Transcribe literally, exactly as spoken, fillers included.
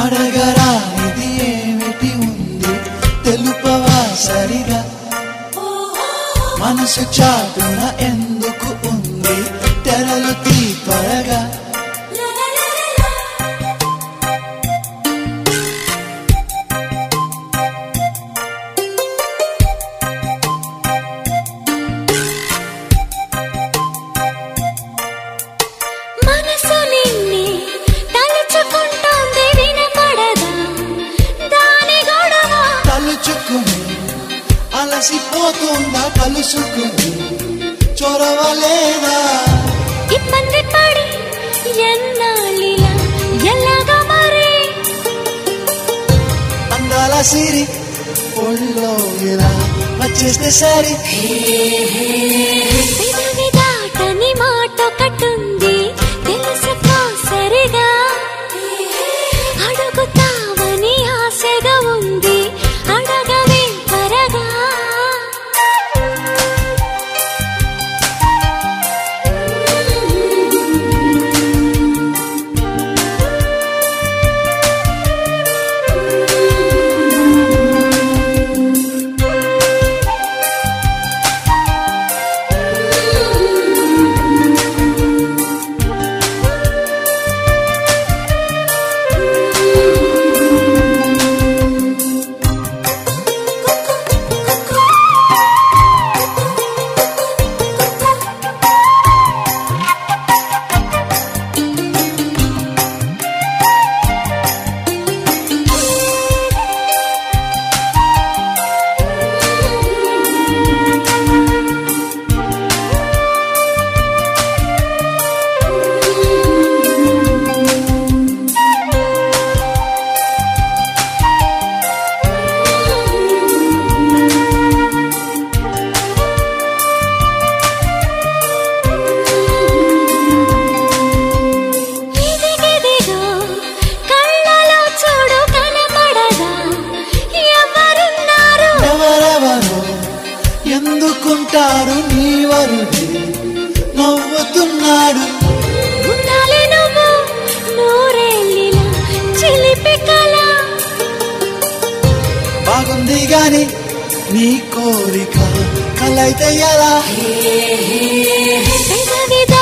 అడగరానిది ఏమిటి ఉంది తెలుపవా సరిగా మనసు చాటున ఎందుకు ఉంది తెరలు తీ త్వరగా అలసిపోతుందా కలుసుకుని చొరవలేదా ఇబ్బంది పడి ఎన్నాళ్ళిలా ఎలాగా మరి అందాల సిరి ఒళ్ళో ఇలా వచ్చేస్తే సరి పెదవి దాటని మాట కట్టుంది తెలుసుకో సరిగా అడుగుతావని ఆశగా ఉంది అడగవే త్వరగా ఎందుకుంటారు నీ వరుడి నవ్వుతున్నాడు ఉండాలి నువ్వు నూరేళ్ళిలా చిలిపి కళ బాగుంది గాని నీ కోరిక కలైతే ఎలా పెదవి